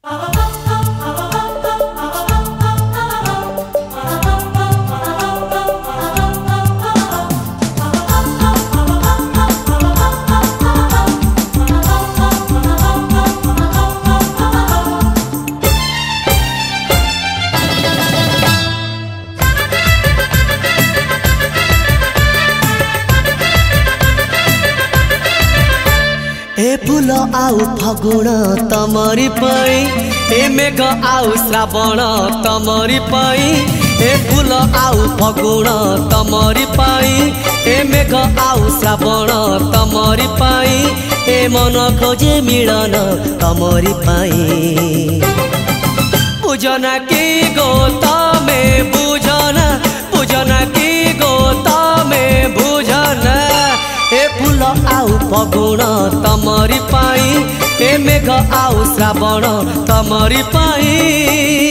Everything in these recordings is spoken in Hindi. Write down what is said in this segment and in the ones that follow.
ए फूल आउ फगुण तमरी पाई, ए मेघ आउ श्रावण तमरी पाई। ए फूल आउ फगुण तमरी पाई, ए मेघ आउ श्रावण तमरी पाई। ए मन खोजे मिलन तमरी पाई। बुझना की गो तमे बुझना, बुझना की गो तमे बुझना। ए फूल आउ फगुण तमरी पाई, ए मेघ आउ श्रावण तमरी पाई।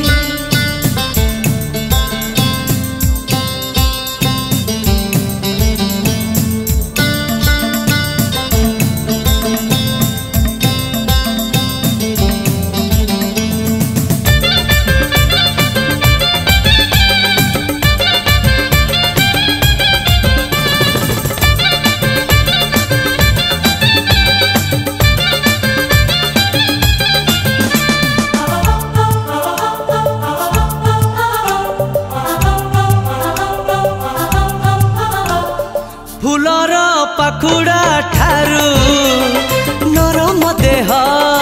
फूलर पाखुड़ा ठारू नरम देह,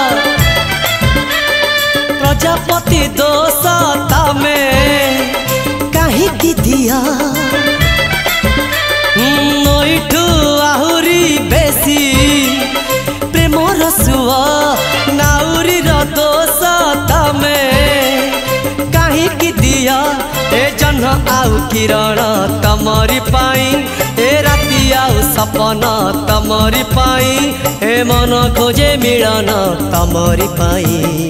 प्रजापति दोष तमे कहीं दिया। नईठू आहुरी बेसी प्रेमर सुआ, नाउरी दोष तमे कहीं दिया। ए जन्ह आउ किरण तमरी पाई, ए राति आउ सपन तमरी पाई। ए मन खोजे मिलन तमरी पाई।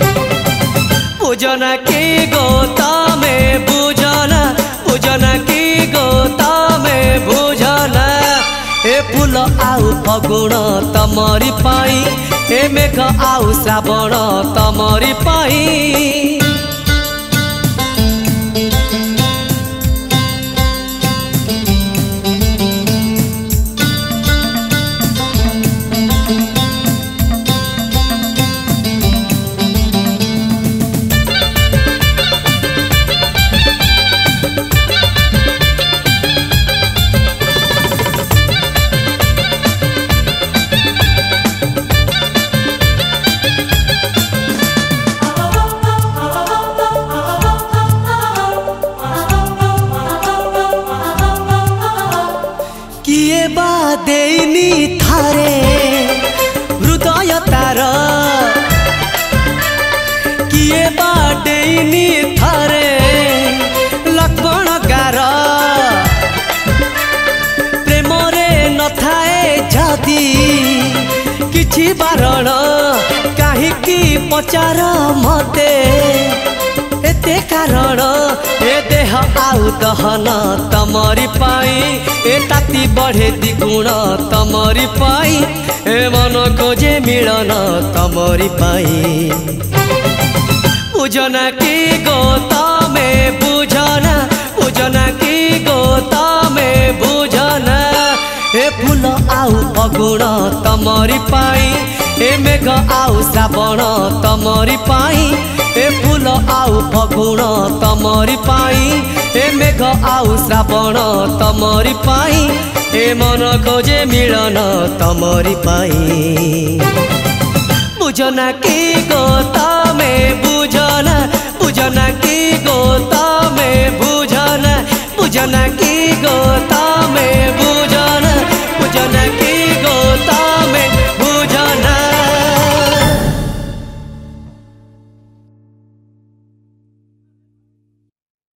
बुझना की गो तमे बुझना, बुझना की गो तमे बुझना। ए फूल आउ फगुण तमरी पाई, ए मेघ आउ श्रावण तमरी पाई। किए बा देनी थारे हृदय तार, किए बा देनी थारे लक्ष्मण गार। प्रेमरे न थाए जदि किछि बारण, काहीकि पचार मते एते कारण। ए देह आउ दहन तमरी पाई, ए ताती बढ़े द्विगुण तमरी पाई। ए मन खोजे मिलन तमरी पाई। बुझना की गो तमे बुझना, बुझना की गो तमे बुझना। ए फूल आउ फगुण तमरी पाई, ए मेघ आउ श्रावण तमरी पाई। ए फूल आउ फगुण तमरी पाई, ए मेघ आउ श्रावण तमरी पाई। ए मन खोजे मिलन तमरी पाई। बुझना की गो तमे बुझना।